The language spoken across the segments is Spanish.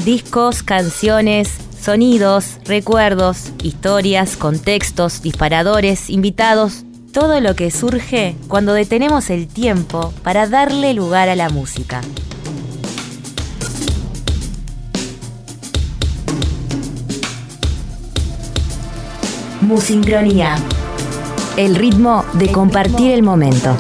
Discos, canciones, sonidos, recuerdos, historias, contextos, disparadores, invitados, todo lo que surge cuando detenemos el tiempo para darle lugar a la música. Musincronía. El ritmo de compartir el momento.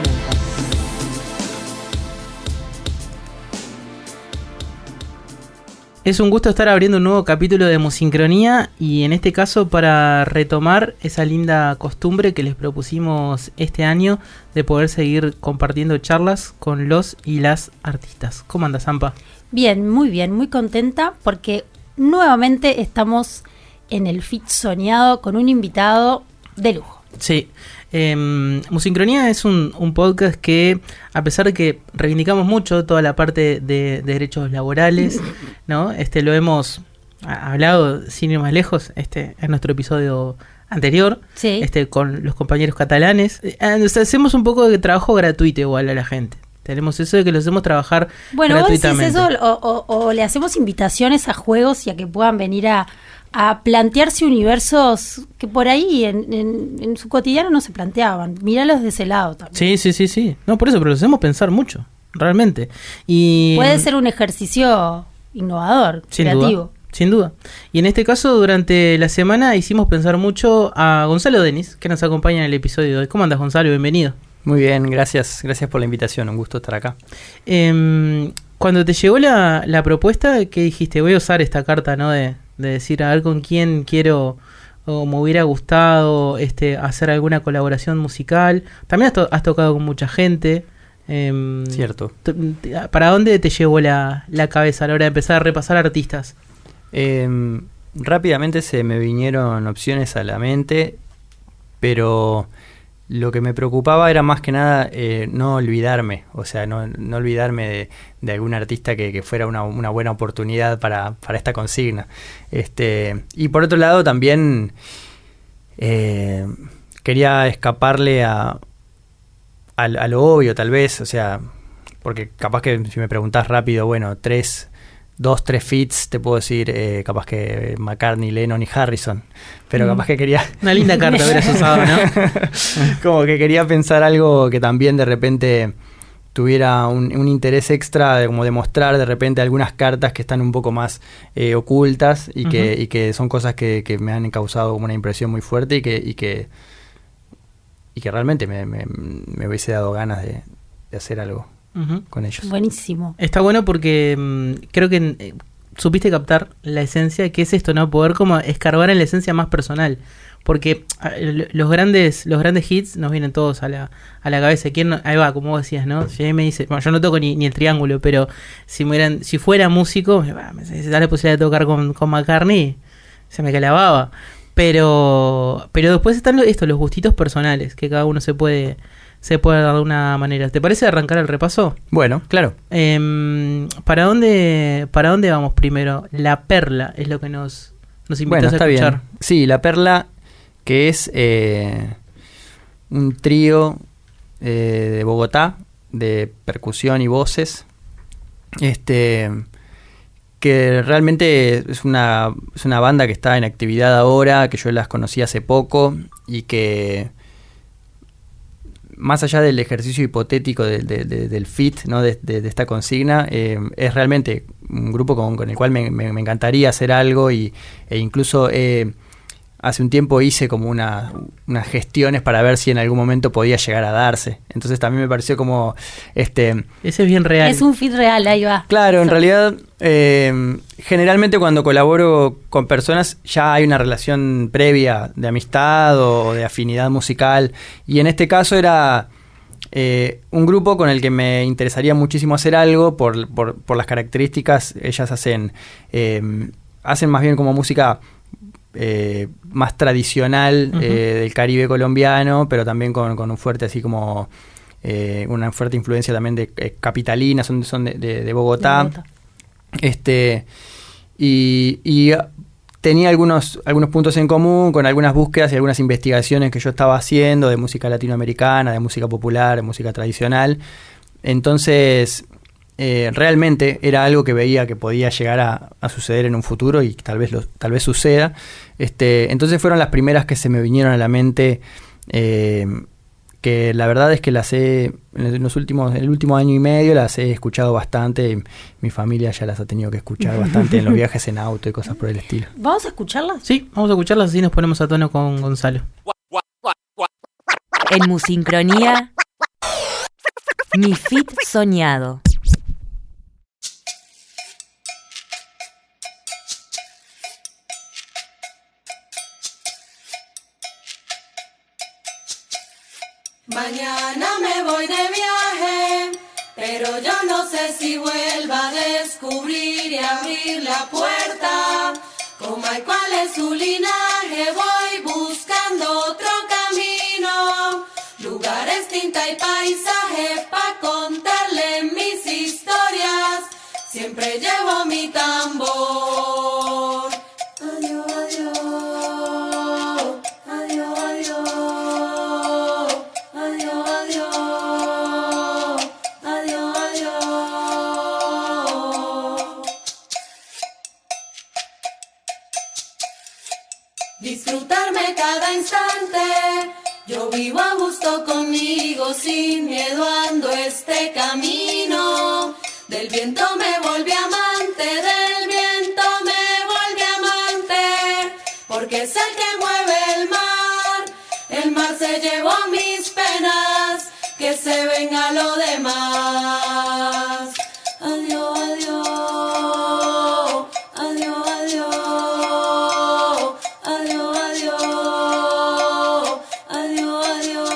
Es un gusto estar abriendo un nuevo capítulo de Musincronía y en este caso para retomar esa linda costumbre que les propusimos este año de poder seguir compartiendo charlas con los y las artistas. ¿Cómo andas, Zampa? Bien, muy contenta porque nuevamente estamos en el Fit soñado con un invitado de lujo. Sí. Musincronía es un podcast que, a pesar de que reivindicamos mucho toda la parte de derechos laborales, ¿no? Lo hemos hablado sin ir más lejos en nuestro episodio anterior, sí, con los compañeros catalanes. Hacemos un poco de trabajo gratuito igual a la gente. Tenemos eso de que los hacemos trabajar gratuitamente. Vos decís eso o le hacemos invitaciones a juegos y a que puedan venir a plantearse universos que por ahí en su cotidiano no se planteaban. Míralos de ese lado también. Sí. No, por eso, pero los hacemos pensar mucho, realmente. Y puede ser un ejercicio innovador, creativo. Sin duda. Y en este caso, durante la semana hicimos pensar mucho a Gonzalo Denis, que nos acompaña en el episodio de hoy. ¿Cómo andas, Gonzalo? Bienvenido. Muy bien, gracias por la invitación, un gusto estar acá. Cuando te llegó la propuesta, ¿qué dijiste? Voy a usar esta carta, ¿no? De decir, a ver con quién quiero o me hubiera gustado hacer alguna colaboración musical. También has tocado con mucha gente. Cierto. ¿Para dónde te llevó la cabeza a la hora de empezar a repasar artistas? Rápidamente se me vinieron opciones a la mente, pero lo que me preocupaba era más que nada no olvidarme, o sea, no olvidarme de algún artista que fuera una buena oportunidad para esta consigna. Y por otro lado también quería escaparle a lo obvio tal vez, o sea, porque capaz que si me preguntás rápido, bueno, 2, 3 feats, te puedo decir, capaz que McCartney, Lennon y Harrison, pero capaz que quería... Una linda carta hubieras usado, ¿no? Como que quería pensar algo que también de repente tuviera un interés extra, como demostrar de repente algunas cartas que están un poco más ocultas y que son cosas que me han causado como una impresión muy fuerte y que realmente me hubiese dado ganas de hacer algo con ellos. Buenísimo. Está bueno porque creo que supiste captar la esencia, que es esto, ¿no? Poder como escarbar en la esencia más personal. Porque los grandes hits nos vienen todos a la cabeza. Ahí va, como vos decías, ¿no? Si a mí me dice, bueno, yo no toco ni el triángulo, pero si fuera músico, me da la posibilidad de tocar con McCartney, se me calababa. Pero después están los gustitos personales, que cada uno se puede dar de una manera. ¿Te parece arrancar el repaso? Bueno, claro. ¿Para dónde vamos primero? La Perla es lo que nos invitas a escuchar. Bien. Sí, La Perla, que es un trío de Bogotá, de percusión y voces, que realmente es una banda que está en actividad ahora, que yo las conocí hace poco y que, más allá del ejercicio hipotético del fit, ¿no? de esta consigna, es realmente un grupo con el cual me encantaría hacer algo e incluso hace un tiempo hice como unas gestiones para ver si en algún momento podía llegar a darse. Entonces también me pareció como... Ese es bien real. Es un fit real, ahí va. Claro, en realidad, generalmente cuando colaboro con personas ya hay una relación previa de amistad o de afinidad musical. Y en este caso era un grupo con el que me interesaría muchísimo hacer algo por las características. Ellas hacen más bien como música... más tradicional del Caribe colombiano, pero también con un fuerte así como una fuerte influencia también de capitalina, son de Bogotá. Y tenía algunos puntos en común con algunas búsquedas y algunas investigaciones que yo estaba haciendo de música latinoamericana, de música popular, de música tradicional. Entonces realmente era algo que veía que podía llegar a suceder en un futuro y tal vez suceda. Entonces fueron las primeras que se me vinieron a la mente, que la verdad es que las he, en el último año y medio las he escuchado bastante, y mi familia ya las ha tenido que escuchar bastante en los viajes en auto y cosas por el estilo. ¿Vamos a escucharlas? Sí, vamos a escucharlas, así nos ponemos a tono con Gonzalo. En Musincronía, mi fit soñado. Mañana me voy de viaje, pero yo no sé si vuelva a descubrir y abrir la puerta. Como y cuál es su linaje, voy buscando otro camino. Lugares, tinta y paisaje pa' contarle mis historias. Siempre llevo mi tambor. Adiós, adiós. Adiós, adiós. Adiós, adiós. Adiós, adiós. Disfrutarme cada instante. Yo vivo a gusto conmigo, sin miedo ando este camino. Del viento me volví amante, del viento me volví amante. Porque es el que mueve el mar se llevó mis penas, que se venga lo demás. Adiós, adiós. Adiós, adiós. Adiós, adiós. Adiós, adiós.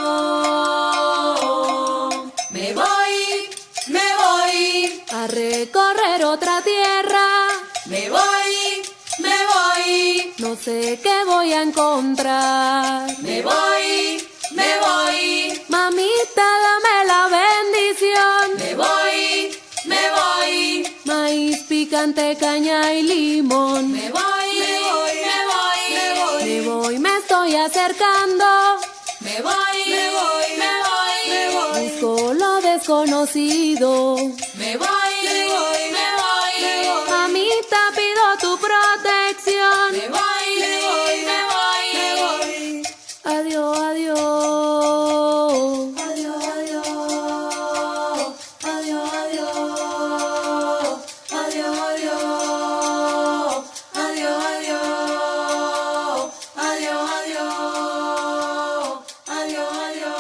Me voy a recorrer otra tierra. Me voy, no sé qué voy a encontrar. Me voy, mamita, dame la bendición. Me voy, maíz picante, caña y limón. Me voy, me estoy acercando. Me voy, busco lo desconocido. Me voy, mamita, pido tu protección. Me voy. Adiós, adiós. Adiós, adiós. Adiós, adiós. Adiós, adiós. Adiós, adiós. Adiós, adiós. Adiós, adiós.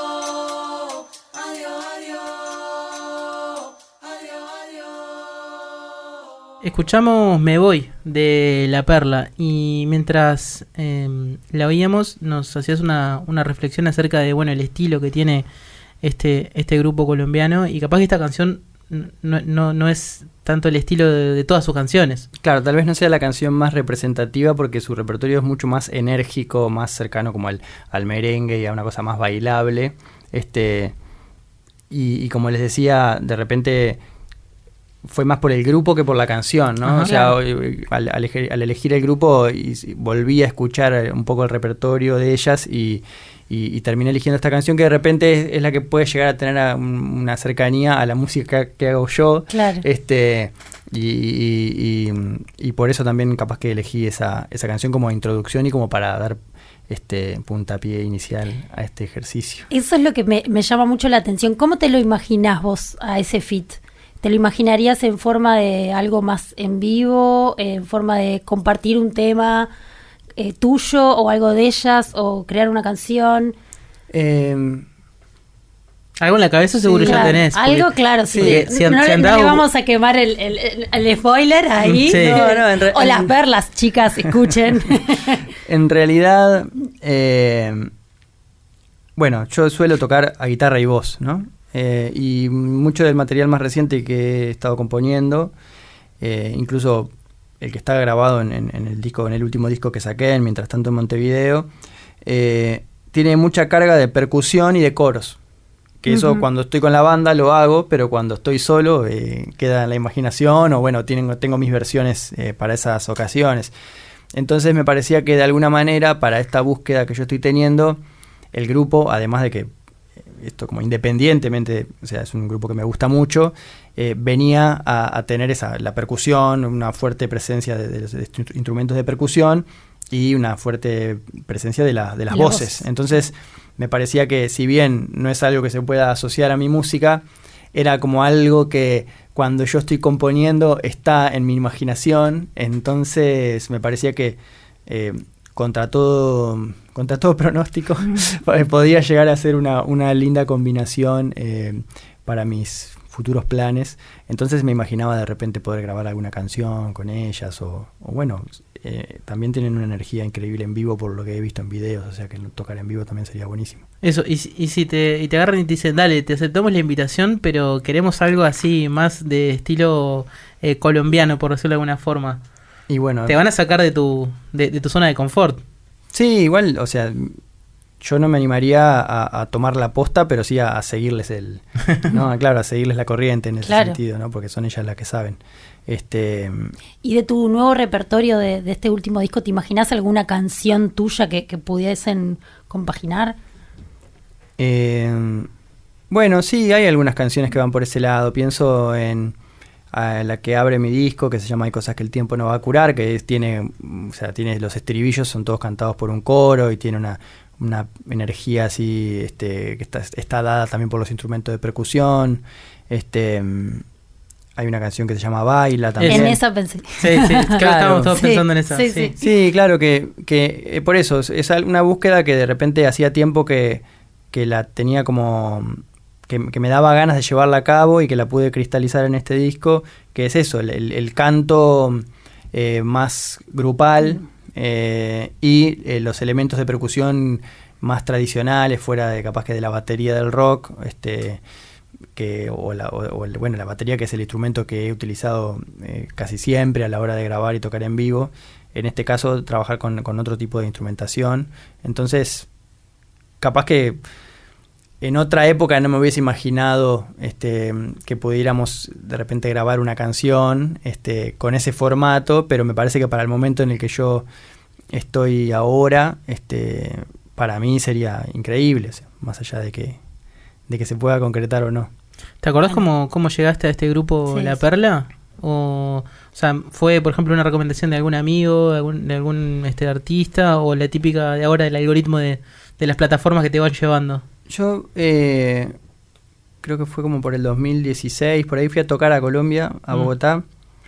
Adiós, adiós. Adiós, adiós. Escuchamos Me Voy de La Perla, y mientras la oíamos nos hacías una reflexión acerca de, bueno, el estilo que tiene este grupo colombiano, y capaz que esta canción no es tanto el estilo de todas sus canciones. Claro, Tal vez no sea la canción más representativa porque su repertorio es mucho más enérgico, más cercano como al merengue y a una cosa más bailable. Y como les decía, de repente fue más por el grupo que por la canción, ¿no? Ajá, o sea, claro. al elegir el grupo volví a escuchar un poco el repertorio de ellas y terminé eligiendo esta canción, que de repente es la que puede llegar a tener una cercanía a la música que hago yo. Claro. Y por eso también capaz que elegí esa canción como introducción y como para dar puntapié inicial a este ejercicio. Eso es lo que me llama mucho la atención. ¿Cómo te lo imaginás vos a ese feat? ¿Te lo imaginarías en forma de algo más en vivo, en forma de compartir un tema tuyo o algo de ellas, o crear una canción? Algo en la cabeza seguro Claro, ya tenés. algo, claro, sí. No le vamos a quemar el spoiler ahí. Sí. O las perlas, chicas, escuchen. En realidad, bueno, yo suelo tocar a guitarra y voz, ¿no? Y mucho del material más reciente que he estado componiendo, incluso el que está grabado en el último disco que saqué, en Mientras tanto en Montevideo, tiene mucha carga de percusión y de coros. Que eso cuando estoy con la banda lo hago, pero cuando estoy solo queda en la imaginación, o bueno, tengo mis versiones para esas ocasiones. Entonces me parecía que de alguna manera, para esta búsqueda que yo estoy teniendo, el grupo, además de que esto como independientemente, o sea, es un grupo que me gusta mucho, venía a tener la percusión, una fuerte presencia de instrumentos de percusión y una fuerte presencia de las voces. Entonces me parecía que, si bien no es algo que se pueda asociar a mi música, era como algo que cuando yo estoy componiendo está en mi imaginación. Entonces me parecía que contra todo pronóstico podía llegar a ser una linda combinación para mis futuros planes. Entonces me imaginaba de repente poder grabar alguna canción con ellas o bueno, también tienen una energía increíble en vivo por lo que he visto en videos, o sea que tocar en vivo también sería buenísimo. Eso, y si te agarran y te dicen, dale, te aceptamos la invitación, pero queremos algo así más de estilo colombiano, por decirlo de alguna forma. Y bueno, te van a sacar de tu zona de confort. Sí, igual, o sea, yo no me animaría a tomar la posta, pero sí a seguirles no, claro, a seguirles la corriente en ese sentido, ¿no? Porque son ellas las que saben. Y de tu nuevo repertorio de este último disco, ¿te imaginás alguna canción tuya que pudiesen compaginar? Bueno, sí, hay algunas canciones que van por ese lado. Pienso en la que abre mi disco, que se llama Hay cosas que el tiempo no va a curar, que tiene los estribillos, son todos cantados por un coro y tiene una energía así que está dada también por los instrumentos de percusión. Hay una canción que se llama Baila también. En esa pensé. Sí, claro, estábamos todos pensando en esa. Sí, claro, que por eso es una búsqueda que de repente hacía tiempo que la tenía como que me daba ganas de llevarla a cabo y que la pude cristalizar en este disco, que es eso, el canto más grupal y los elementos de percusión más tradicionales, fuera de capaz que de la batería del rock, la batería, que es el instrumento que he utilizado casi siempre a la hora de grabar y tocar en vivo. En este caso, trabajar con otro tipo de instrumentación. Entonces, capaz que en otra época no me hubiese imaginado que pudiéramos de repente grabar una canción con ese formato, pero me parece que para el momento en el que yo estoy ahora, para mí sería increíble, o sea, más allá de que se pueda concretar o no. ¿Te acordás cómo llegaste a este grupo La Perla? O sea, ¿fue, por ejemplo, una recomendación de algún amigo, de algún artista, o la típica de ahora del algoritmo de las plataformas que te van llevando? Yo creo que fue como por el 2016, por ahí fui a tocar a Colombia, a Bogotá,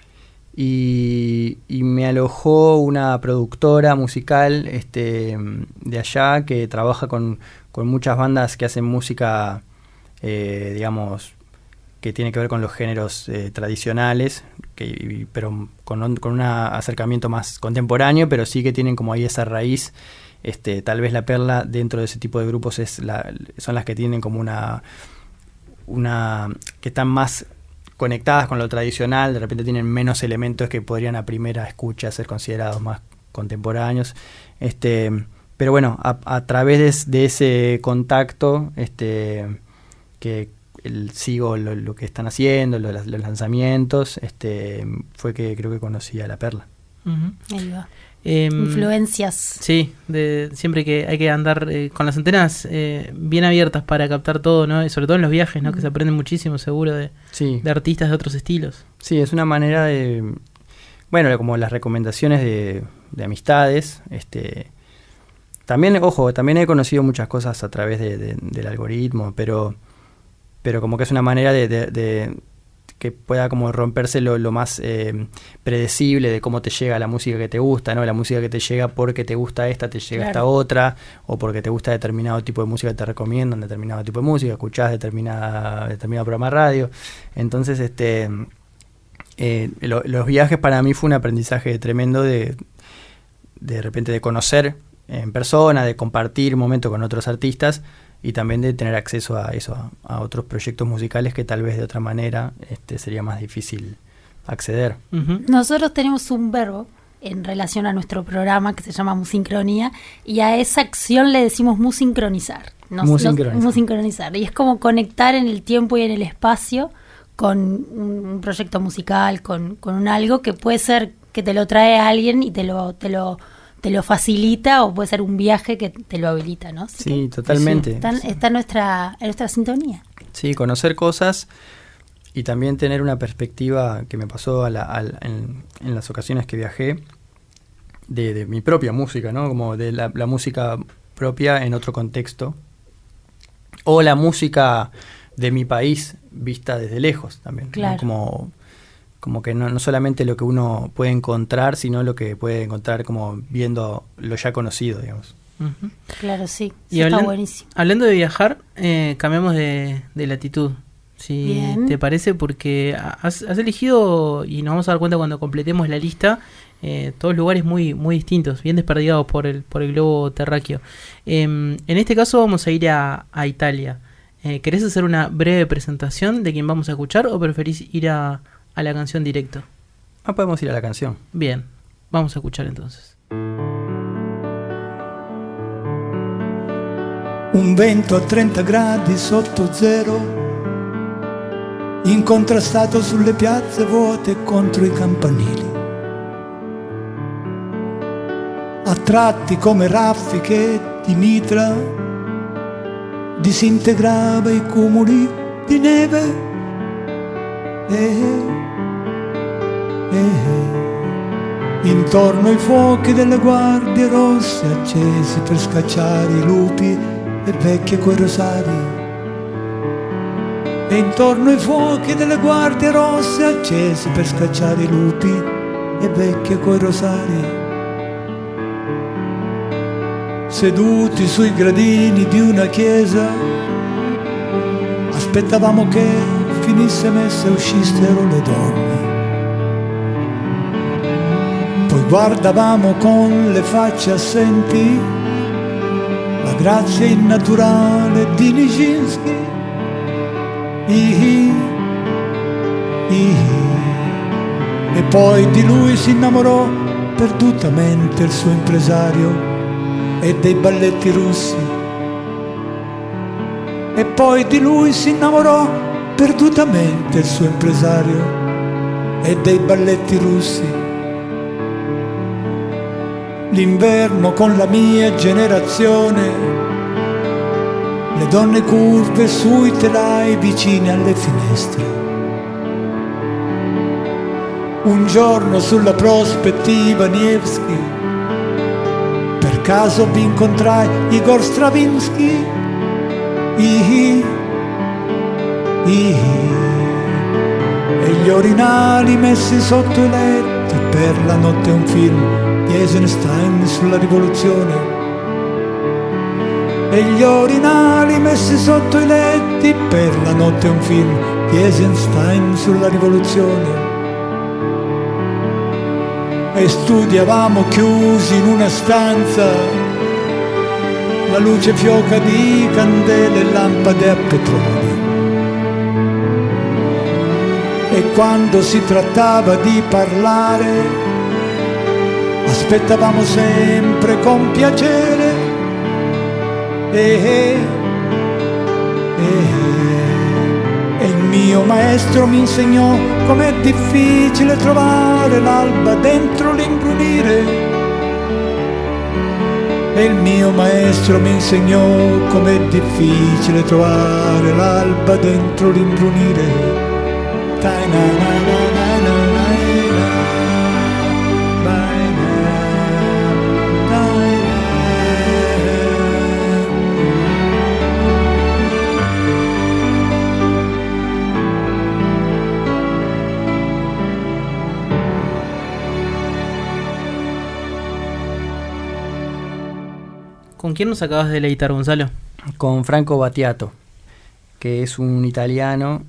y me alojó una productora musical de allá que trabaja con muchas bandas que hacen música, digamos, que tiene que ver con los géneros tradicionales, pero con un acercamiento más contemporáneo, pero sí que tienen como ahí esa raíz. Tal vez La Perla, dentro de ese tipo de grupos, son las que tienen como una que están más conectadas con lo tradicional, de repente tienen menos elementos que podrían a primera escucha ser considerados más contemporáneos. Pero bueno, a través de ese contacto, que sigo lo que están haciendo, los lanzamientos, fue que creo que conocí a La Perla. Uh-huh. Ahí va. Influencias. Sí, siempre que hay que andar con las antenas bien abiertas para captar todo, ¿no? Y sobre todo en los viajes, ¿no? Que se aprende muchísimo, seguro, de artistas de otros estilos. Sí, es una manera de... Bueno, como las recomendaciones de amistades. También, ojo, también he conocido muchas cosas a través del algoritmo, pero como que es una manera de que pueda como romperse lo más predecible de cómo te llega la música que te gusta, ¿no? La música que te llega porque te gusta esta, te llega esta otra, o porque te gusta determinado tipo de música, te recomiendan determinado tipo de música, escuchás determinado programa de radio. Entonces, los viajes para mí fue un aprendizaje tremendo de repente de conocer en persona, de compartir momentos con otros artistas, y también de tener acceso a eso, a otros proyectos musicales que tal vez de otra manera sería más difícil acceder. Uh-huh. Nosotros tenemos un verbo en relación a nuestro programa que se llama musincronía, y a esa acción le decimos musincronizar. Musincronizar. Y es como conectar en el tiempo y en el espacio con un proyecto musical, con un algo que puede ser que te lo trae alguien y te lo te lo facilita, o puede ser un viaje que te lo habilita, ¿no? Así Sí, totalmente. está en nuestra sintonía. Sí, conocer cosas y también tener una perspectiva que me pasó en las ocasiones que viajé de mi propia música, ¿no? Como de la música propia en otro contexto. O la música de mi país vista desde lejos también, Claro. ¿no? Como que no solamente lo que uno puede encontrar, sino lo que puede encontrar como viendo lo ya conocido, digamos. Ujú. Claro, sí. Y Eso está hablan- buenísimo. Hablando de viajar, cambiamos de latitud. Si Bien. te parece, porque has elegido, y nos vamos a dar cuenta cuando completemos la lista, todos lugares muy, muy distintos, bien desperdigados por el globo terráqueo. En este caso vamos a ir a Italia. ¿Querés hacer una breve presentación de quién vamos a escuchar o preferís ir a la canción directo? Podemos ir a la canción. Bien, vamos a escuchar entonces. Un vento a 30 gradi sotto zero, incontrastato sulle piazze vuote contro i campanili. A tratti come raffiche di mitra disintegrava i cumuli di neve. Intorno ai fuochi delle guardie rosse accesi per scacciare i lupi e vecchie coi rosari. E intorno ai fuochi delle guardie rosse accesi per scacciare i lupi e vecchie coi rosari. Seduti sui gradini di una chiesa, aspettavamo che finisse messa e uscissero le donne. Poi guardavamo con le facce assenti la grazia innaturale di Nijinsky. E poi di lui si innamorò perdutamente il suo impresario e dei balletti russi. E poi di lui si innamorò perdutamente il suo impresario e dei balletti russi. L'inverno con la mia generazione, le donne curve sui telai vicine alle finestre. Un giorno sulla prospettiva Nevsky, per caso vi incontrai Igor Stravinsky. E gli orinali messi sotto i letti, per la notte un film di Eisenstein sulla rivoluzione. E gli orinali messi sotto i letti, per la notte un film di Eisenstein sulla rivoluzione. E studiavamo chiusi in una stanza, la luce fioca di candele e lampade a petrolio. E quando si trattava di parlare, aspettavamo sempre con piacere. E il mio maestro mi insegnò com'è difficile trovare l'alba dentro l'imbrunire. E il mio maestro mi insegnò com'è difficile trovare l'alba dentro l'imbrunire. ¿Con quién nos acabas de deleitar, Gonzalo? Con Franco Battiato, que es un italiano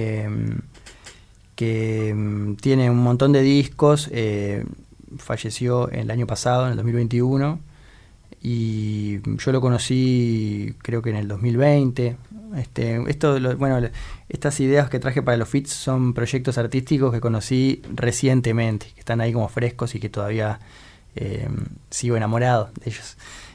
que tiene un montón de discos, falleció el año pasado, en el 2021, y yo lo conocí creo que en el 2020. Estas ideas que traje para los feats son proyectos artísticos que conocí recientemente, que están ahí como frescos y que todavía sigo enamorado de ellos.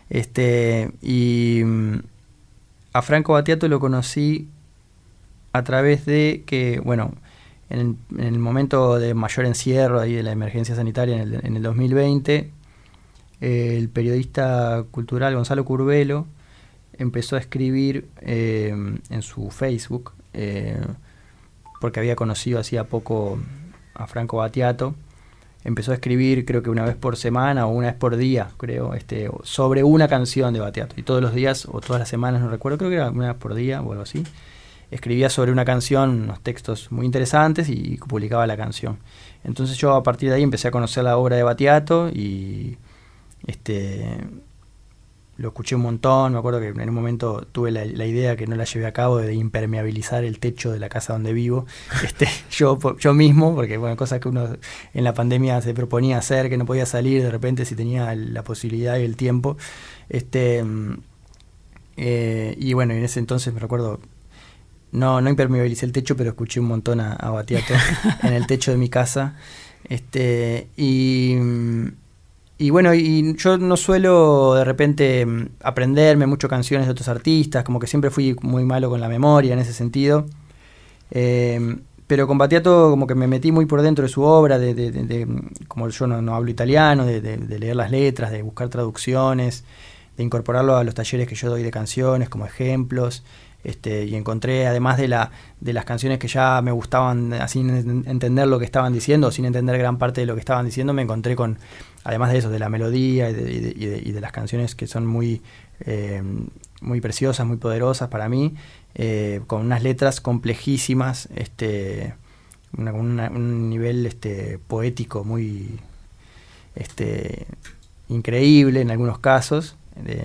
Y a Franco Battiato lo conocí a través de que, bueno, en el momento de mayor encierro ahí de la emergencia sanitaria en el 2020, el periodista cultural Gonzalo Curbelo empezó a escribir en su Facebook, porque había conocido hacía poco a Franco Battiato. Empezó a escribir, creo que una vez por semana o una vez por día, creo, sobre una canción de Battiato. Y todos los días o todas las semanas, no recuerdo, creo que era una vez por día o algo así. Escribía sobre una canción, unos textos muy interesantes y publicaba la canción. Entonces yo a partir de ahí empecé a conocer la obra de Battiato y lo escuché un montón. Me acuerdo que en un momento tuve la idea, que no la llevé a cabo, de impermeabilizar el techo de la casa donde vivo, yo mismo, porque bueno, cosas que uno en la pandemia se proponía hacer, que no podía salir, de repente si tenía la posibilidad y el tiempo. Y bueno, en ese entonces me recuerdo, no impermeabilicé el techo, pero escuché un montón a Battiato en el techo de mi casa. Y bueno, y yo no suelo de repente aprenderme mucho canciones de otros artistas, como que siempre fui muy malo con la memoria en ese sentido. Pero con Battiato como que me metí muy por dentro de su obra, como yo no hablo italiano, de leer las letras, de buscar traducciones, de incorporarlo a los talleres que yo doy de canciones como ejemplos. Y encontré, además de las canciones que ya me gustaban, sin entender lo que estaban diciendo, o sin entender gran parte de lo que estaban diciendo, me encontré con, además de eso, de la melodía y de las canciones que son muy preciosas, muy poderosas para mí, con unas letras complejísimas, un nivel poético muy increíble en algunos casos,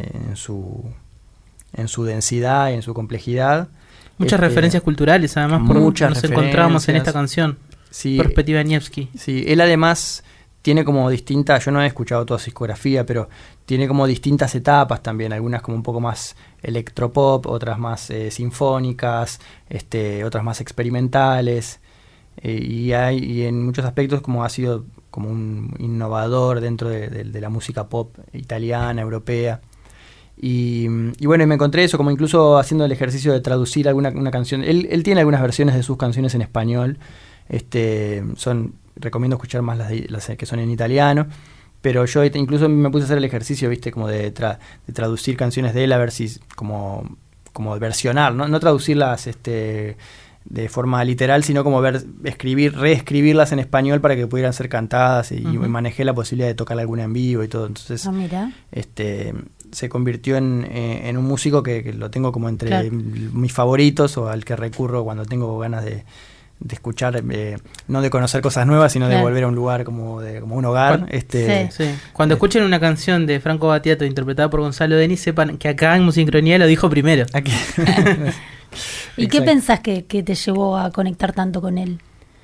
en su densidad y en su complejidad. Muchas referencias culturales, además, por nos encontramos en esta canción. Sí, Perspectiva Nievski. Sí, él además tiene como distintas, yo no he escuchado toda su discografía, pero tiene como distintas etapas también, algunas como un poco más electropop, otras más sinfónicas, otras más experimentales, y en muchos aspectos como ha sido como un innovador dentro de la música pop italiana, europea. Y bueno, y me encontré eso, como incluso haciendo el ejercicio de traducir una canción. Él tiene algunas versiones de sus canciones en español. Recomiendo escuchar más las que son en italiano. Pero yo incluso me puse a hacer el ejercicio, ¿viste? Como de traducir canciones de él, a ver si como versionar, no traducirlas de forma literal, sino como reescribirlas en español para que pudieran ser cantadas. Y manejé la posibilidad de tocar alguna en vivo y todo. Entonces, mira. Se convirtió en un músico que lo tengo como entre mis favoritos, o al que recurro cuando tengo ganas de escuchar, no de conocer cosas nuevas, sino de volver a un lugar como un hogar. Cuando escuchen una canción de Franco Battiato interpretada por Gonzalo Denis, sepan que acá en Musincronía lo dijo primero. Aquí. ¿Y qué pensás que te llevó a conectar tanto con él?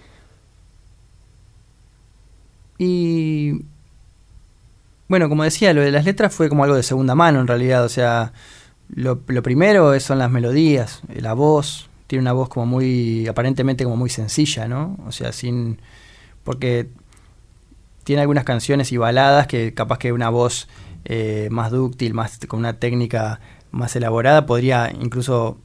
Y bueno, como decía, lo de las letras fue como algo de segunda mano en realidad. O sea, lo primero son las melodías, la voz. Tiene una voz como aparentemente como muy sencilla, ¿no? O sea, porque tiene algunas canciones y baladas que capaz que una voz más dúctil, con una técnica más elaborada, podría incluso,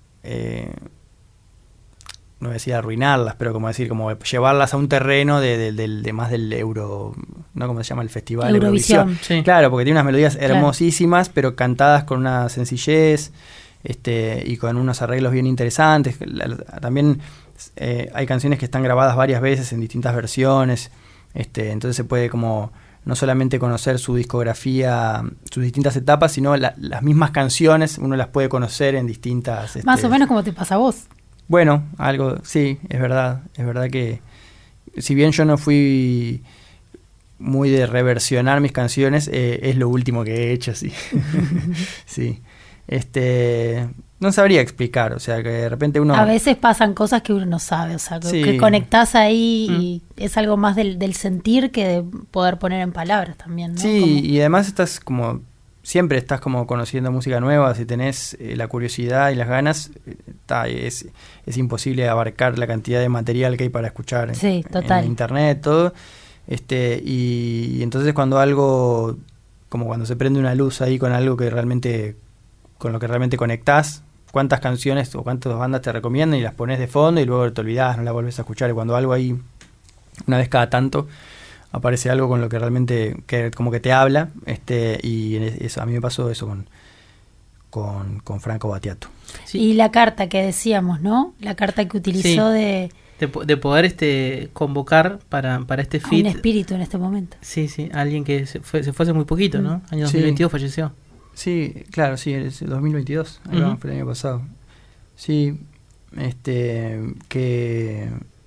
no voy a decir arruinarlas, pero como llevarlas a un terreno de más del Euro, ¿no? ¿Cómo se llama el festival? Eurovisión. Sí. Claro, porque tiene unas melodías hermosísimas, pero cantadas con una sencillez, y con unos arreglos bien interesantes. También hay canciones que están grabadas varias veces en distintas versiones, entonces se puede como no solamente conocer su discografía, sus distintas etapas, sino las mismas canciones uno las puede conocer en distintas... Más o menos como te pasa a vos. Bueno, algo, sí, es verdad que si bien yo no fui muy de reversionar mis canciones, es lo último que he hecho, sí. Sí. No sabría explicar, o sea, que de repente uno... A veces pasan cosas que uno no sabe, o sea, que conectás ahí y es algo más del sentir que de poder poner en palabras también, ¿no? Sí, y además siempre estás como conociendo música nueva, si tenés la curiosidad y las ganas, es imposible abarcar la cantidad de material que hay para escuchar en internet, todo. Y entonces cuando se prende una luz ahí con algo con lo que realmente conectás, cuántas canciones o cuántas bandas te recomiendan y las pones de fondo y luego te olvidás, no las volvés a escuchar. Y cuando algo ahí, una vez cada tanto, aparece algo con lo que realmente, que como que te habla, y eso, a mí me pasó eso con Franco Battiato. Sí. Y la carta que decíamos, ¿no? La carta que utilizó Sí. de poder convocar para este a un feat. espíritu en este momento. Sí, alguien que se fue hace muy poquito, ¿no? Año Sí. 2022 falleció. Sí, claro, sí, es 2022, ahí Ujú. fue el año pasado. Sí, que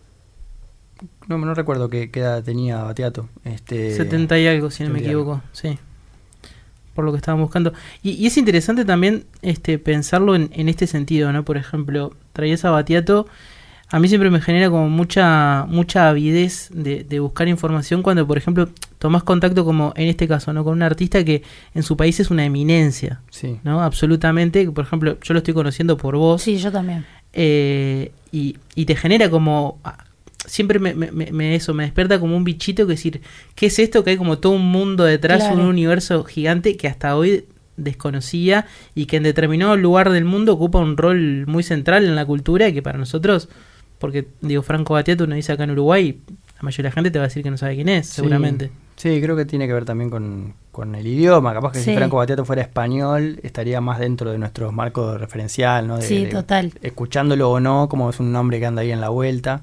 no recuerdo qué edad tenía Battiato. 70 y algo, si no me 70 y algo. equivoco, sí. Por lo que estaban buscando. Y es interesante también pensarlo en este sentido, ¿no? Por ejemplo, traías a Battiato. A mí siempre me genera como mucha avidez de buscar información cuando, por ejemplo, tomás contacto, como en este caso, ¿no? Con un artista que en su país es una eminencia, Sí. ¿no? Absolutamente. Por ejemplo, yo lo estoy conociendo por vos. Sí, yo también. Y te genera como... Siempre me despierta como un bichito que decir, ¿qué es esto? Que hay como todo un mundo detrás, Claro. un universo gigante que hasta hoy desconocía y que en determinado lugar del mundo ocupa un rol muy central en la cultura y que para nosotros, porque digo, Franco Battiato uno dice acá en Uruguay, la mayoría de la gente te va a decir que no sabe quién es, Sí. seguramente. Sí, creo que tiene que ver también con el idioma. Capaz que Sí. si Franco Battiato fuera español, estaría más dentro de nuestro marco referencial, ¿no? Sí, total. Escuchándolo o no, como es un nombre que anda ahí en la vuelta.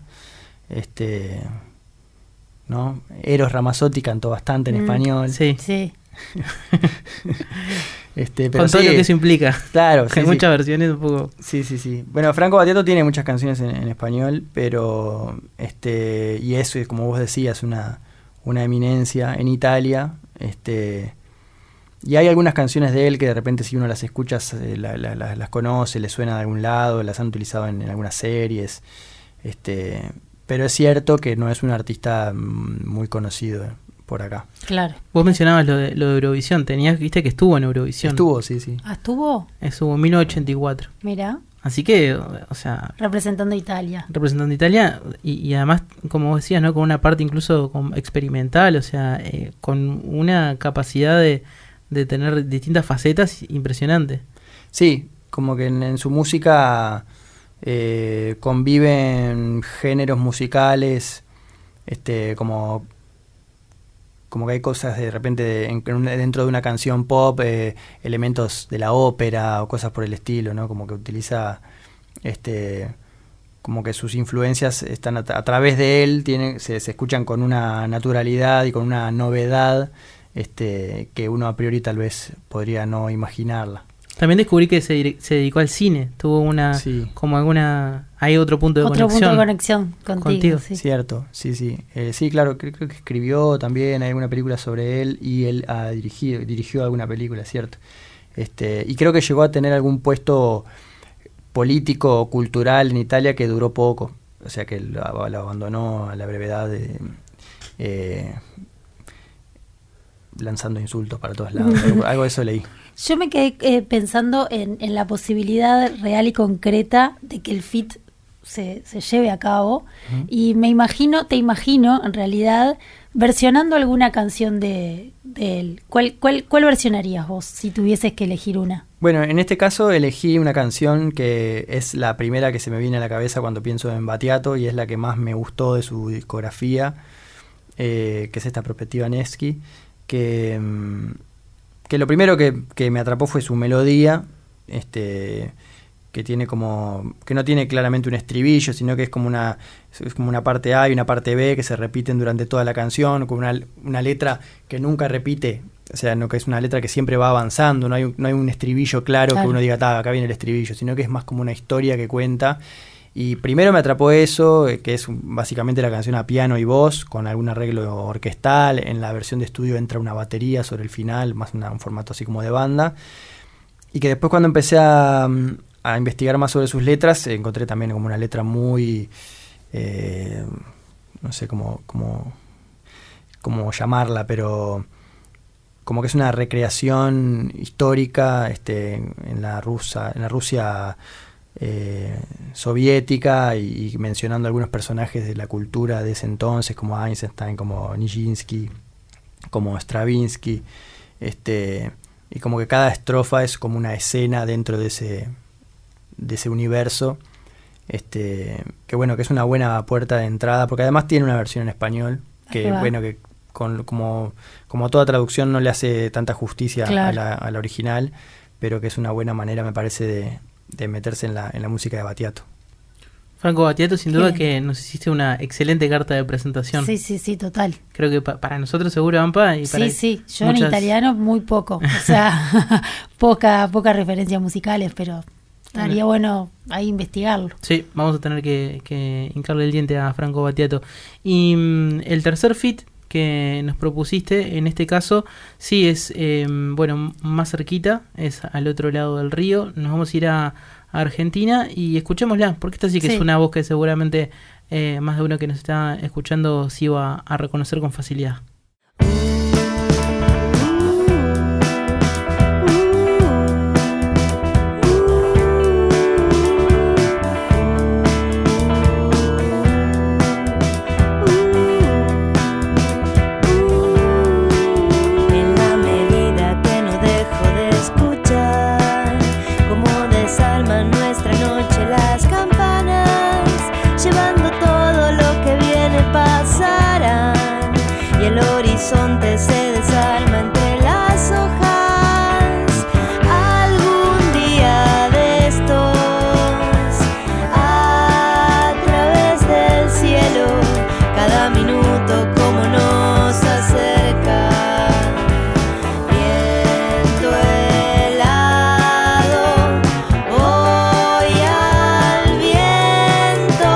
¿No? Eros Ramazzotti cantó bastante en español. Sí, Sí. Pero con todo sí, lo que eso implica. claro, Hay sí, muchas versiones un poco... sí. Bueno, Franco Battiato tiene muchas canciones en español, pero y eso es, como vos decías, una eminencia en Italia. Y hay algunas canciones de él que de repente, si uno las escucha, las conoce, le suena de algún lado, las han utilizado en algunas series. Pero es cierto que no es un artista muy conocido por acá. Claro. Vos mencionabas lo de Eurovisión, viste que estuvo en Eurovisión. Estuvo, sí. Ah, ¿estuvo? Estuvo en 1984. Mira, Así que, o sea, representando a Italia. representando a Italia y además, como vos decías, ¿no? Con una parte incluso experimental, o sea, con una capacidad de tener distintas facetas impresionante. Sí, como que en su música conviven géneros musicales, como que hay cosas de repente dentro de una canción pop, elementos de la ópera o cosas por el estilo, ¿no? Como que utiliza, como que sus influencias están a través de él, se escuchan con una naturalidad y con una novedad, que uno a priori tal vez podría no imaginarla. También descubrí que se dedicó al cine, tuvo hay otro punto de Otro conexión. punto de conexión contigo. Sí. Cierto, sí. Sí, claro, creo que escribió también alguna película sobre él y él dirigió alguna película, cierto. Y creo que llegó a tener algún puesto político o cultural en Italia que duró poco, o sea que lo abandonó a la brevedad lanzando insultos para todos lados. Algo de eso leí. Yo me quedé pensando en la posibilidad real y concreta de que el feat se lleve a cabo. Uh-huh. Y te imagino, en realidad, versionando alguna canción de él. ¿Cuál versionarías vos si tuvieses que elegir una? Bueno, en este caso elegí una canción que es la primera que se me viene a la cabeza cuando pienso en Battiato y es la que más me gustó de su discografía, que es esta Prospettiva Nevsky, que lo primero que me atrapó fue su melodía, que tiene que no tiene claramente un estribillo, sino que es como una parte A y una parte B que se repiten durante toda la canción, con una letra que nunca repite, o sea, no que es una letra que siempre va avanzando, no hay un estribillo claro que uno diga, acá viene el estribillo, sino que es más como una historia que cuenta. Y primero me atrapó eso, que es básicamente la canción a piano y voz, con algún arreglo orquestal. En la versión de estudio entra una batería sobre el final, más un formato así como de banda. Y que después, cuando empecé a investigar más sobre sus letras, encontré también como una letra muy, no sé cómo llamarla, pero como que es una recreación histórica en la Rusia soviética, y mencionando algunos personajes de la cultura de ese entonces, como Eisenstein, como Nijinsky, como Stravinsky, y como que cada estrofa es como una escena dentro de ese universo, que bueno, que es una buena puerta de entrada, porque además tiene una versión en español que como toda traducción no le hace tanta justicia Claro. a la original, pero que es una buena manera, me parece, de meterse en la música de Battiato. Franco Battiato, sin duda Bien. que nos hiciste una excelente carta de presentación. Sí, total. Creo que para nosotros seguro, Ampa, y para Sí, yo en muchas- italiano muy poco, o sea, pocas referencias musicales, pero estaría bueno ahí investigarlo. Sí, vamos a tener que hincarle el diente a Franco Battiato. Y el tercer feat que nos propusiste, en este caso, sí es, más cerquita, es al otro lado del río. Nos vamos a ir a Argentina y escuchémosla, porque esta sí que Sí. es una voz que seguramente más de uno que nos está escuchando sí va a reconocer con facilidad. En la medida que no dejo de escuchar cómo desarman nuestra noche las campanas, llevando todo lo que viene pasarán, y el horizonte se desarma entre las hojas. Algún día de estos, a través del cielo, cada minuto como nos acerca. Viento helado, voy al viento.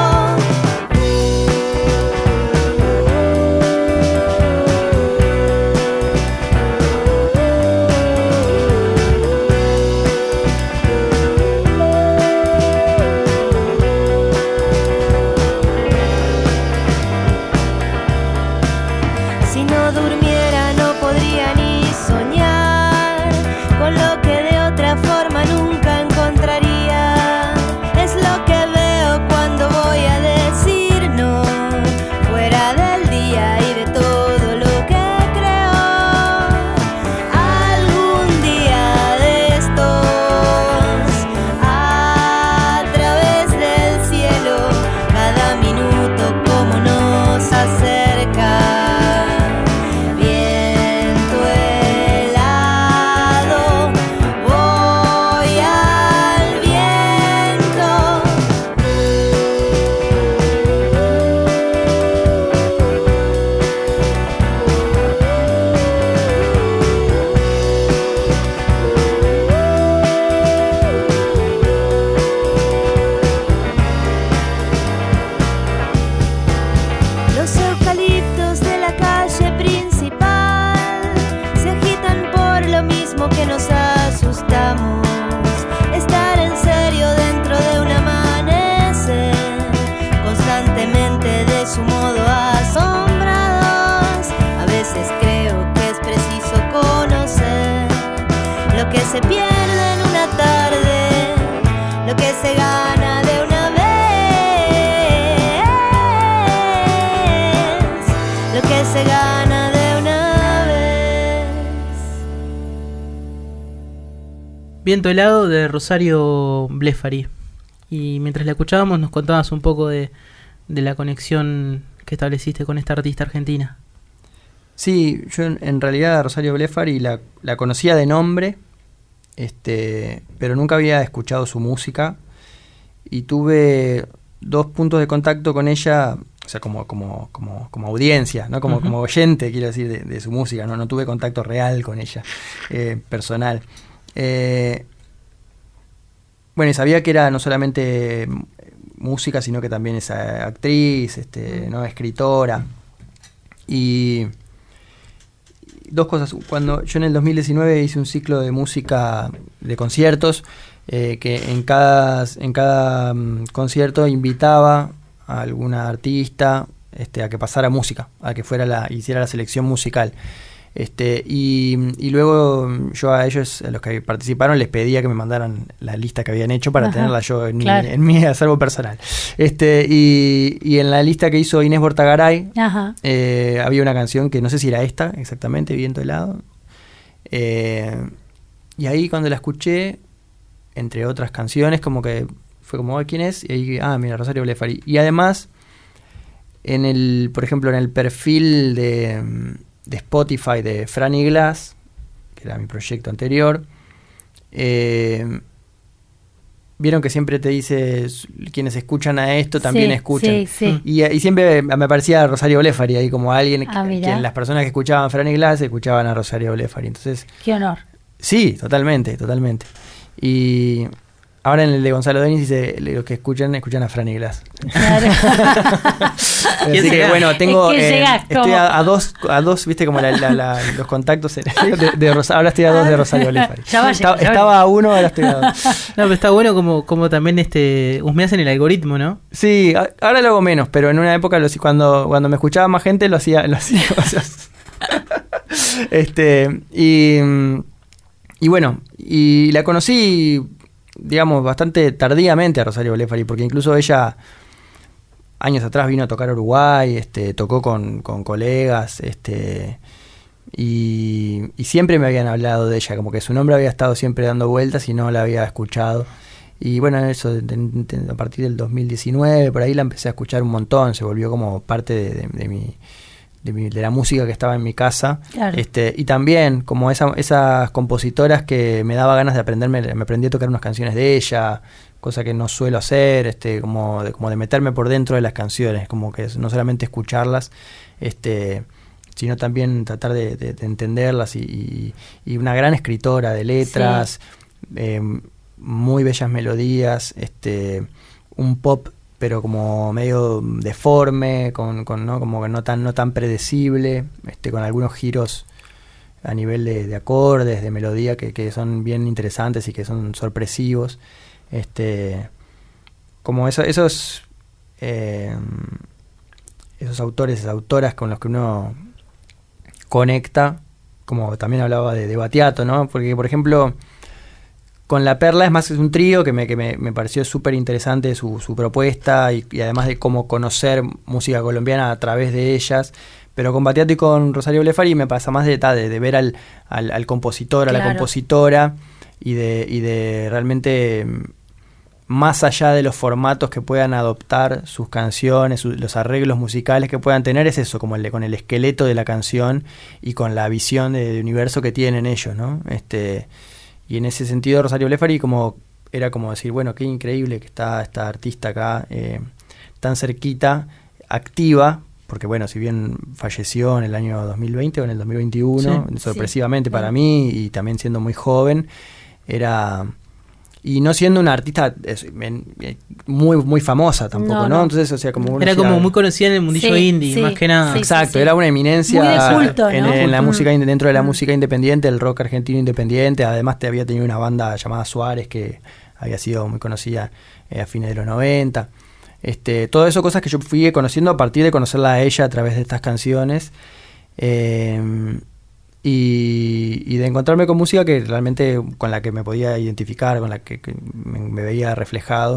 Si no durmiera no podría ni soñar con lo que de otra forma nunca encontraría. Es lo que veo cuando voy a decir no, fuera del día y de todo lo que creo. Algún día de estos, a través del cielo, cada minuto como nos acerca. Viento helado, voy al viento. Los eucaliptos de la calle principal se agitan por lo mismo que nos asustamos. Estar en serio dentro de un amanecer, constantemente de su modo asombrados. A veces creo que es preciso conocer lo que se pierde en una tarde, lo que se gana de una vez, lo que se gana de una vez. Viento helado de Rosario Blefari. Y mientras la escuchábamos nos contabas un poco de la conexión que estableciste con esta artista argentina. Sí, yo en realidad a Rosario Blefari la conocía de nombre, pero nunca había escuchado su música, y tuve 2 puntos de contacto con ella, o sea, como audiencia, ¿no? Como, Ujú. como oyente, quiero decir, de su música, no tuve contacto real con ella, personal. Bueno, y sabía que era no solamente música, sino que también es actriz, ¿no? Escritora. Y 2 cosas. Cuando yo en el 2019 hice un ciclo de música de conciertos, que en cada concierto invitaba a alguna artista a que pasara música, a que hiciera la selección musical. Y luego yo a ellos, a los que participaron, les pedía que me mandaran la lista que habían hecho para Ajá, tenerla yo en, claro. en mi acervo personal. Y en la lista que hizo Inés Bortagaray, Ajá. había una canción que no sé si era esta exactamente, Viento helado. Y ahí cuando la escuché, entre otras canciones, como que fue como, ¿quién es? Y ahí, mira, Rosario Blefari. Y además, por ejemplo, en el perfil de Spotify de Franny Glass, que era mi proyecto anterior, vieron que siempre te dice quienes escuchan a esto también escuchan. Sí. Y siempre me parecía Rosario Blefari ahí como alguien mirá. que las personas que escuchaban Franny Glass escuchaban a Rosario Blefari. Entonces, Qué honor. sí, totalmente. Y ahora en el de Gonzalo Denis dice los que escuchan a Franny Glass. Claro. Así que bueno, tengo Es que llegás, estoy ¿cómo? a dos, viste como los contactos de Rosario. Ahora estoy a 2 de Rosario Blefari. Ya va a llegar, Estaba a 1, ahora estoy a 2. No, pero está bueno como también husmeas en el algoritmo, ¿no? Sí, ahora lo hago menos, pero en una época cuando me escuchaba más gente lo hacía. O sea, y bueno, y la conocí, digamos, bastante tardíamente a Rosario Blefari, porque incluso ella años atrás vino a tocar a Uruguay, tocó con colegas, y siempre me habían hablado de ella, como que su nombre había estado siempre dando vueltas y no la había escuchado. Y bueno, eso a partir del 2019, por ahí la empecé a escuchar un montón, se volvió como parte de la música que estaba en mi casa. Claro. Y también como esas compositoras que me daba ganas de aprenderme, me aprendí a tocar unas canciones de ella, cosa que no suelo hacer, como de meterme por dentro de las canciones, como que no solamente escucharlas, sino también tratar de entenderlas, y una gran escritora de letras, muy bellas melodías, un pop pero como medio deforme, ¿no? Como que no tan predecible, con algunos giros a nivel de acordes, de melodía que son bien interesantes y que son sorpresivos. Como esos autores, esas autoras con los que uno conecta, como también hablaba de Battiato, ¿no? Porque, por ejemplo, con La Perla es un trío que me pareció súper interesante su propuesta, y además de cómo conocer música colombiana a través de ellas. Pero con Battiato y con Rosario Blefari me pasa más de ver al compositor, a la compositora, y de realmente, más allá de los formatos que puedan adoptar sus canciones, los arreglos musicales que puedan tener, es eso, como con el esqueleto de la canción y con la visión de universo que tienen ellos, ¿no? Y en ese sentido Rosario Blefari era como decir, bueno, qué increíble que está esta artista acá, tan cerquita, activa, porque bueno, si bien falleció en el año 2020 o en el 2021, sorpresivamente para mí, y también siendo muy joven, y no siendo una artista muy muy famosa tampoco, ¿no? Entonces, o sea, como era como muy conocida en el mundillo indie, más que nada. Exacto, era una eminencia muy de culto, ¿no? en la música, dentro de la música independiente, el rock argentino independiente. Además había tenido una banda llamada Suárez, que había sido muy conocida a fines de los 90. Todo eso, cosas que yo fui conociendo a partir de conocerla a ella a través de estas canciones. Y de encontrarme con música que realmente con la que me podía identificar, con la que me veía reflejado,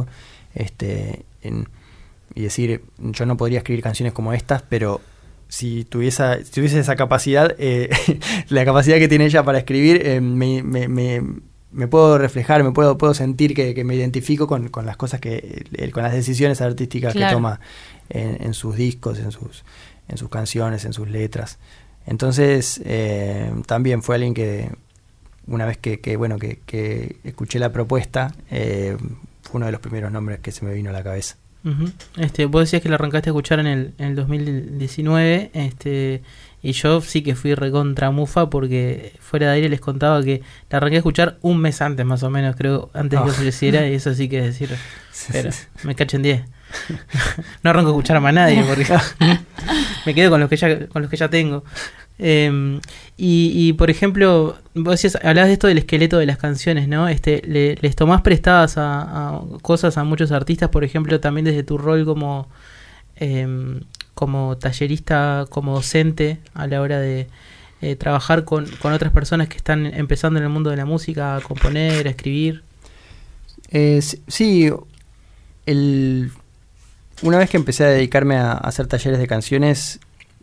y decir, yo no podría escribir canciones como estas, pero si tuviese esa capacidad, la capacidad que tiene ella para escribir, me puedo reflejar, puedo sentir que me identifico con las cosas con las decisiones artísticas que toma en sus discos, en sus canciones, en sus letras. Entonces, también fue alguien que, una vez que escuché la propuesta, fue uno de los primeros nombres que se me vino a la cabeza. Uh-huh. Vos decías que la arrancaste a escuchar en el 2019, y yo sí que fui recontra mufa, porque fuera de aire les contaba que la arranqué a escuchar un mes antes, más o menos, creo, antes que falleciera, y eso sí que decir, pero me cachen 10. No arranco a escuchar a más nadie, porque me quedo con los que ya tengo. Y por ejemplo, vos decías, hablabas de esto del esqueleto de las canciones, ¿no? Les tomás prestadas a cosas a muchos artistas, por ejemplo, también desde tu rol como tallerista, como docente, a la hora de trabajar con otras personas que están empezando en el mundo de la música, a componer, a escribir. Sí, una vez que empecé a dedicarme a hacer talleres de canciones,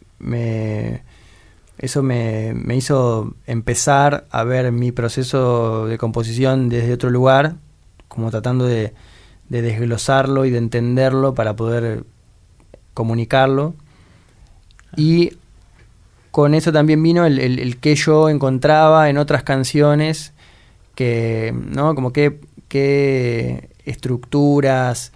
eso me hizo empezar a ver mi proceso de composición desde otro lugar, como tratando de desglosarlo y de entenderlo para poder comunicarlo. Y con eso también vino el que yo encontraba en otras canciones, que, ¿no? Como qué estructuras,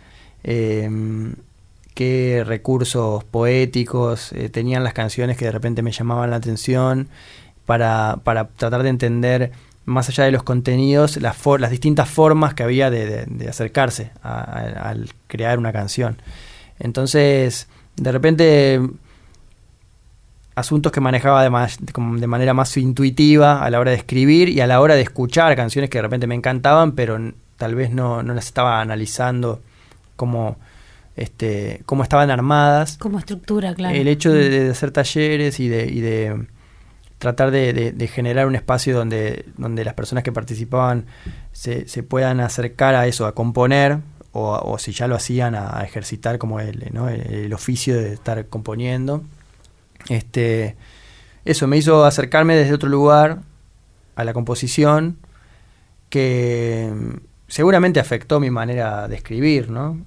qué recursos poéticos tenían las canciones que de repente me llamaban la atención para tratar de entender, más allá de los contenidos, las distintas formas que había de acercarse al crear una canción. Entonces, de repente, asuntos que manejaba de manera más intuitiva a la hora de escribir y a la hora de escuchar canciones que de repente me encantaban, pero tal vez no las estaba analizando cómo estaban armadas. Como estructura, claro. El hecho de hacer talleres y de tratar de generar un espacio donde las personas que participaban se puedan acercar a eso, a componer, o si ya lo hacían, a ejercitar como el oficio de estar componiendo. Eso me hizo acercarme desde otro lugar a la composición, que seguramente afectó mi manera de escribir, ¿no?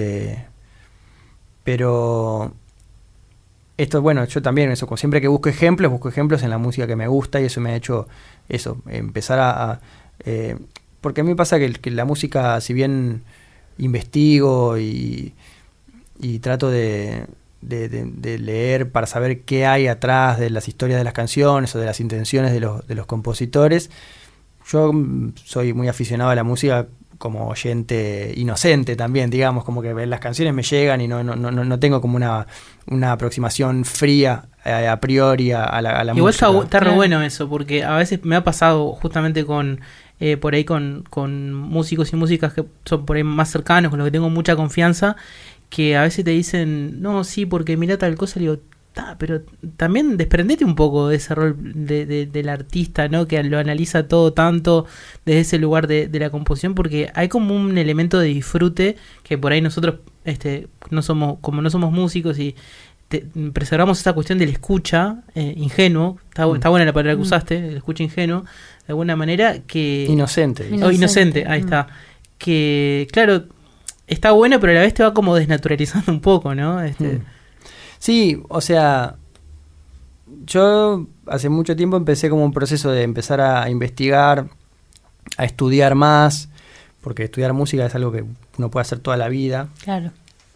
Pero esto, bueno, yo también, eso, siempre que busco ejemplos en la música que me gusta, y eso me ha hecho empezar porque a mí me pasa que la música, si bien investigo y trato de leer para saber qué hay atrás de las historias de las canciones o de las intenciones de los compositores, yo soy muy aficionado a la música como oyente inocente también, digamos, como que las canciones me llegan y no tengo como una aproximación fría a priori a la Igual música. Está re bueno eso, porque a veces me ha pasado justamente por ahí con músicos y músicas que son por ahí más cercanos, con los que tengo mucha confianza, que a veces te dicen, no, sí, porque mirá tal cosa, le digo, pero también desprendete un poco de ese rol del artista, ¿no? Que lo analiza todo tanto desde ese lugar de la composición, porque hay como un elemento de disfrute que por ahí nosotros no somos músicos y preservamos esta cuestión de la escucha ingenuo. Está buena la palabra que usaste, el escucha ingenuo, de alguna manera, que Inocente, ahí está. Que, claro, está bueno, pero a la vez te va como desnaturalizando un poco, ¿no? Sí, o sea, yo hace mucho tiempo empecé como un proceso de empezar a investigar, a estudiar más, porque estudiar música es algo que uno puede hacer toda la vida. Claro.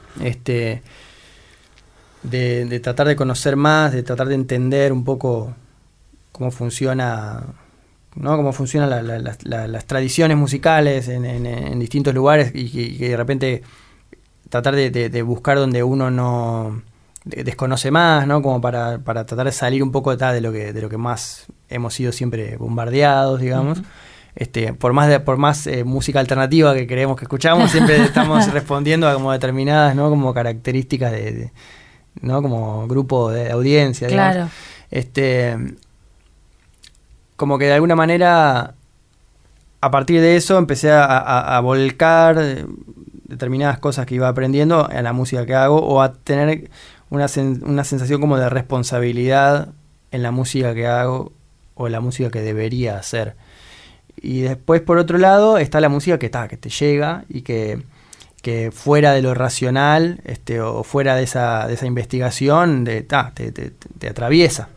De tratar de conocer más, de tratar de entender un poco cómo funciona, ¿no? Cómo funcionan las tradiciones musicales en distintos lugares, y que de repente tratar de buscar donde uno no desconoce más, ¿no? Como para tratar de salir un poco de lo que más hemos sido siempre bombardeados, digamos. Por más música alternativa que creemos que escuchamos, siempre estamos respondiendo a como determinadas, ¿no? Como características ¿no? Como grupo de audiencia, digamos. Claro. Como que de alguna manera, a partir de eso empecé a volcar determinadas cosas que iba aprendiendo a la música que hago, o a tener una sensación como de responsabilidad en la música que hago o en la música que debería hacer. Y después, por otro lado, está la música que te llega y que fuera de lo racional, o fuera de esa investigación, te atraviesa.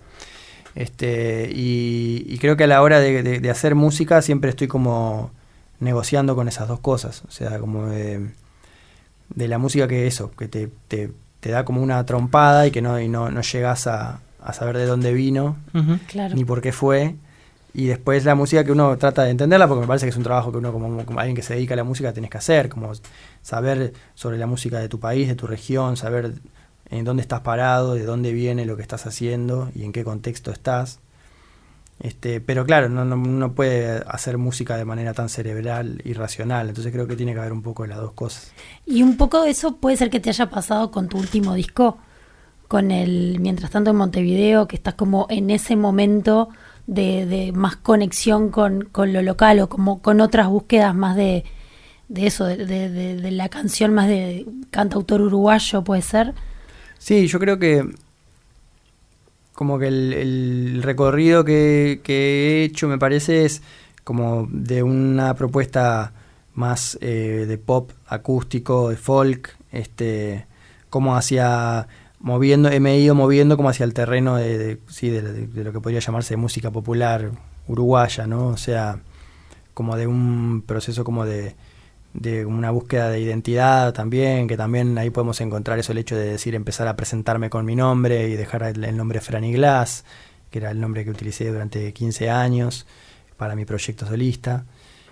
Y creo que a la hora de hacer música siempre estoy como negociando con esas dos cosas. O sea, como de la música que te da como una trompada y que no llegas a saber de dónde vino, Claro. ni por qué fue. Y después la música que uno trata de entenderla, porque me parece que es un trabajo que uno como alguien que se dedica a la música tenés que hacer, como saber sobre la música de tu país, de tu región, saber en dónde estás parado, de dónde viene lo que estás haciendo y en qué contexto estás. Pero claro, no puede hacer música de manera tan cerebral y racional, entonces creo que tiene que haber un poco de las dos cosas. Y un poco de eso puede ser que te haya pasado con tu último disco, con el Mientras tanto en Montevideo, que estás como en ese momento de más conexión con lo local, o como con otras búsquedas más de eso, de la canción más de cantautor uruguayo, ¿puede ser? Sí, yo creo que como que el recorrido que he hecho, me parece, es como de una propuesta más de pop acústico, de folk, como me he ido moviendo como hacia el terreno de lo que podría llamarse música popular uruguaya, ¿no? O sea, como de un proceso como de una búsqueda de identidad también, que también ahí podemos encontrar eso, el hecho de empezar a presentarme con mi nombre y dejar el nombre Franny Glass, que era el nombre que utilicé durante 15 años para mi proyecto solista.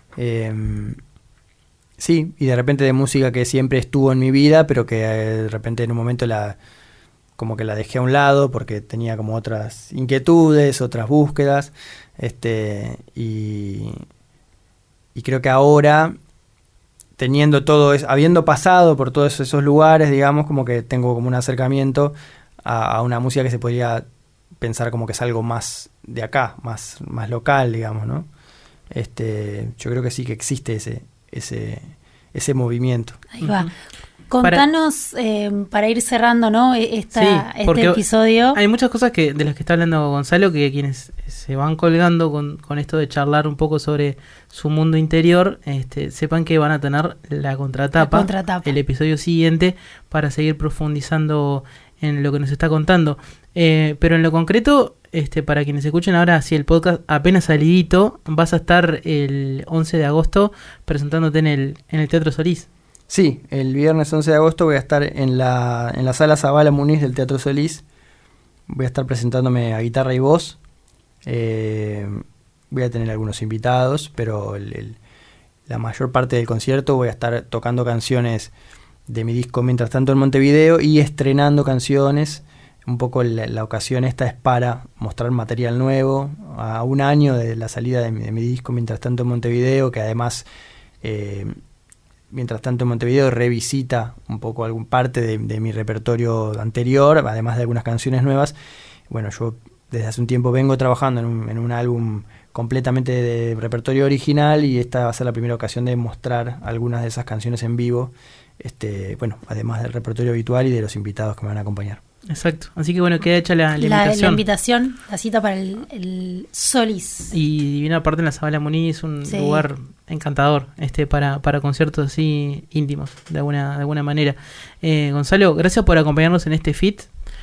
Sí, y de repente de música que siempre estuvo en mi vida, pero que de repente en un momento como que la dejé a un lado porque tenía como otras inquietudes, otras búsquedas, y creo que ahora, teniendo todo eso, habiendo pasado por todos esos lugares, digamos, como que tengo como un acercamiento a una música que se podría pensar como que es algo más de acá, más local, digamos, ¿no? Yo creo que sí que existe ese movimiento. Ahí va. Contanos, para ir cerrando, ¿no? Este episodio. Hay muchas cosas de las que está hablando Gonzalo, que quienes se van colgando con esto de charlar un poco sobre su mundo interior, sepan que van a tener la contratapa, el episodio siguiente, para seguir profundizando en lo que nos está contando. Pero en lo concreto, para quienes escuchen ahora, si el podcast apenas salidito, vas a estar el 11 de agosto presentándote en el Teatro Solís. Sí, el viernes 11 de agosto voy a estar en la sala Zavala Muniz del Teatro Solís. Voy a estar presentándome a guitarra y voz. Voy a tener algunos invitados, pero la mayor parte del concierto voy a estar tocando canciones de mi disco Mientras Tanto en Montevideo y estrenando canciones. Un poco la ocasión esta es para mostrar material nuevo a un año de la salida de mi disco Mientras Tanto en Montevideo, que además Mientras Tanto en Montevideo revisita un poco algún parte de mi repertorio anterior, además de algunas canciones nuevas. Bueno, yo desde hace un tiempo vengo trabajando en un álbum completamente de repertorio original, y esta va a ser la primera ocasión de mostrar algunas de esas canciones en vivo, además del repertorio habitual y de los invitados que me van a acompañar. Exacto, así que bueno, queda hecha la invitación. La invitación, la cita para el Solís. Y divina parte en la Zavala Muniz, un lugar encantador para conciertos así íntimos, de alguna manera. Gonzalo, gracias por acompañarnos en este feat,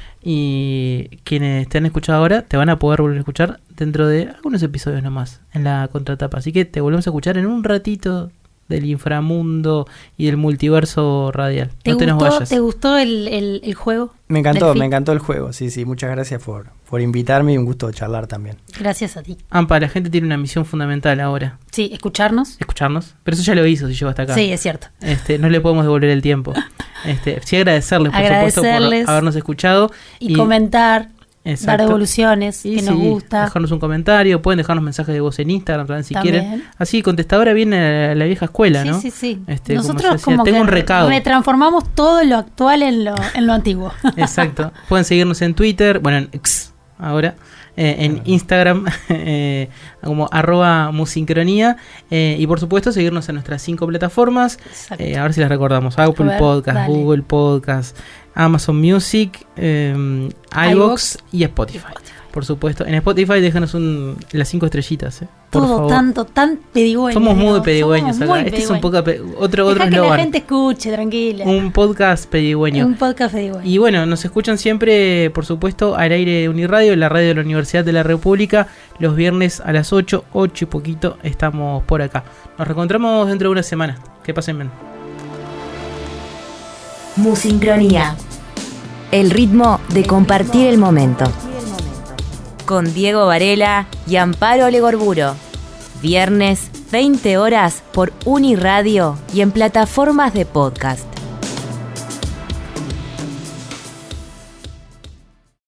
y quienes te han escuchado ahora te van a poder volver a escuchar dentro de algunos episodios nomás en la contratapa, así que te volvemos a escuchar en un ratito del inframundo y del multiverso radial. No te nos vayas. ¿Te gustó el juego? Me encantó el juego, sí, muchas gracias por invitarme y un gusto charlar también. Gracias a ti. Ampa, la gente tiene una misión fundamental ahora. Sí, escucharnos, pero eso ya lo hizo si llegó hasta acá. Sí, es cierto. No le podemos devolver el tiempo. Sí, agradecerles, por supuesto, por habernos escuchado. Y comentar. Exacto. Dar devoluciones, que nos gusta. Dejarnos un comentario, pueden dejarnos mensajes de voz en Instagram también si quieren. Así, contestadora viene la vieja escuela, ¿no? Sí. Nosotros como tengo un recado. Retransformamos todo lo actual en lo antiguo. Exacto. Pueden seguirnos en Twitter, en X ahora, en Instagram como @musincronía, y por supuesto seguirnos en nuestras 5 plataformas. A ver si las recordamos: Apple Podcast, dale. Google Podcast, Amazon Music, iVoox y Spotify. Por supuesto, en Spotify déjanos las 5 estrellitas, por todo favor. tan pedigüeño. Somos muy pedigüeños acá. Este es un poco otro eslogan. Que la gente escuche, tranquila. Un podcast pedigüeño. Y bueno, nos escuchan siempre, por supuesto, al aire de Uniradio, la radio de la Universidad de la República, los viernes a las 8 y poquito estamos por acá. Nos reencontramos dentro de una semana. Que pasen bien. Musincronía. El ritmo de compartir el momento. Con Diego Varela y Amparo Legorburo. Viernes, 20 horas por Uniradio y en plataformas de podcast.